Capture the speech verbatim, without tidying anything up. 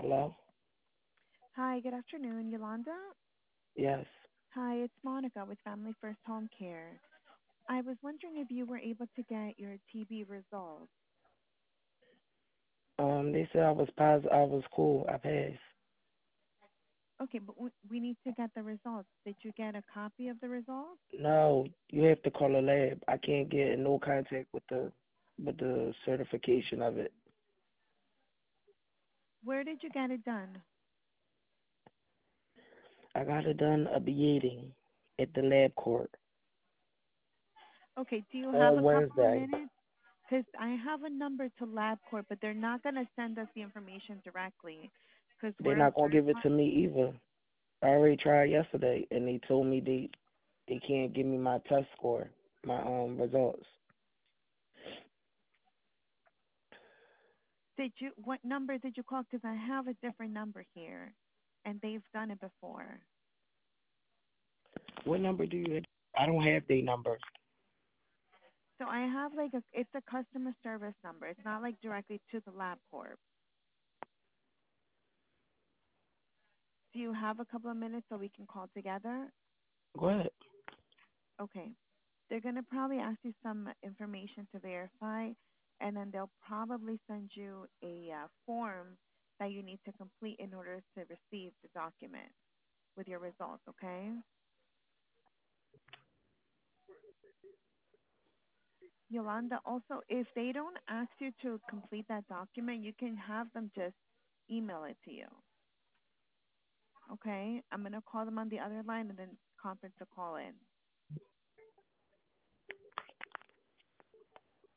Hello? Hi, good afternoon, Yolanda. Yes. Hi, it's Monica with Family First Home Care. I was wondering if you were able to get your T B results. Um, they said I was positive. I was cool. I passed. Okay, but w- we need to get the results. Did you get a copy of the results? No, you have to call a lab. I can't get in no contact with the with the certification of it. Where did you get it done? I got it done a beating at the lab court Okay, do you have on a couple of Wednesday. minutes? Because I have a number to LabCorp, but they're not going to send us the information directly because They're we're a not gonna third give it to party. me either. I already tried yesterday, and they told me they they can't give me my test score, my um results. Did you, what number did you call? Because I have a different number here, and they've done it before. What number do you? I don't have their number. So I have like a, it's a customer service number. It's not like directly to the LabCorp. Do you have a couple of minutes so we can call together? Go ahead. Okay. They're going to probably ask you some information to verify, and then they'll probably send you a uh, form that you need to complete in order to receive the document with your results, okay? Yolanda, also, if they don't ask you to complete that document, you can have them just email it to you. Okay, I'm gonna call them on the other line and then conference a call in.